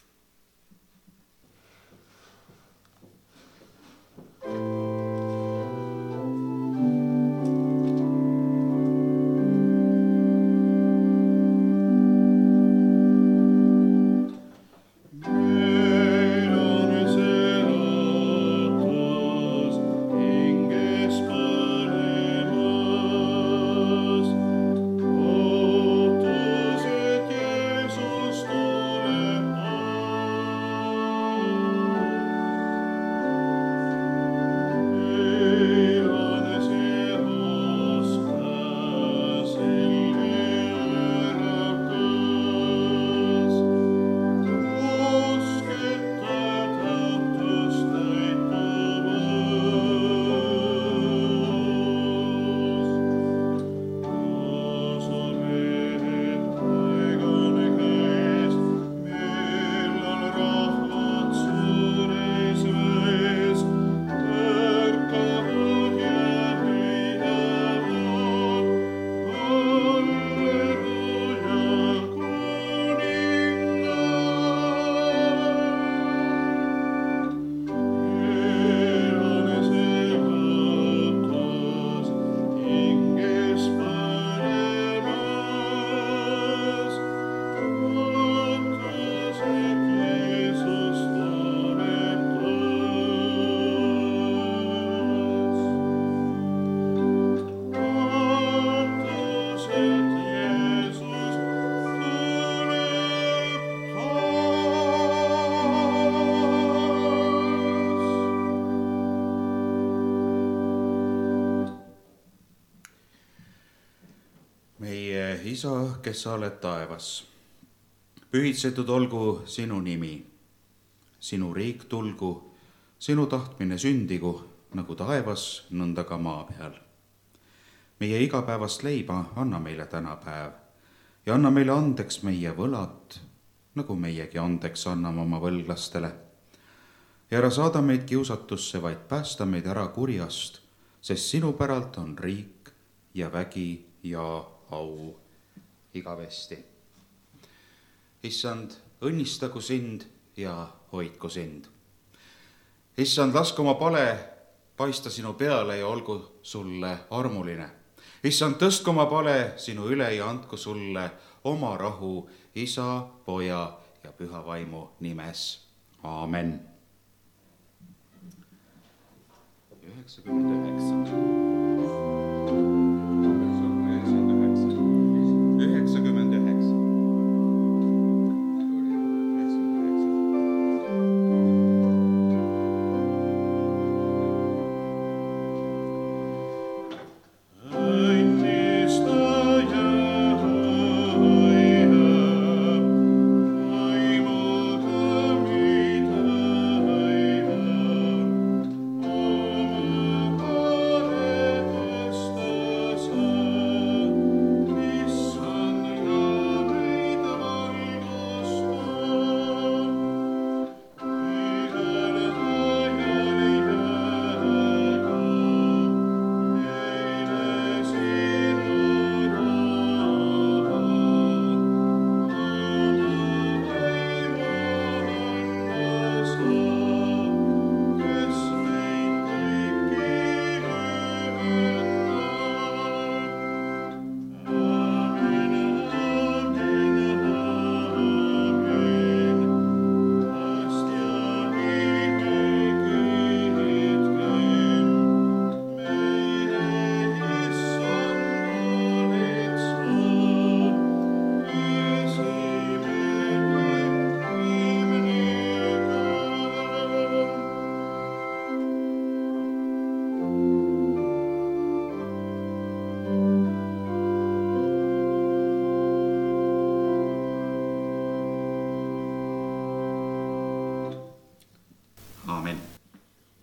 [SPEAKER 3] Isa, kes sa oled taevas, pühitsetud olgu sinu nimi, sinu riik tulgu, sinu tahtmine sündigu, nagu taevas, nõnda ka maa peal. Meie igapäevast leiba anna meile täna päev ja anna meile andeks meie võlad, nagu meiegi andeks anname oma võlglastele. Ja ära saada meid kiusatusse, vaid päästa meid ära kurjast, sest sinu päralt on riik ja vägi ja au igavesti. Issand, õnnistagu sind ja hoidku sind. Issand, lasku oma pale paista sinu peale ja olgu sulle armuline. Issand, tõstku oma pale sinu üle ja andku sulle oma rahu Isa, Poja ja Püha Vaimu nimes. Aamen. 99.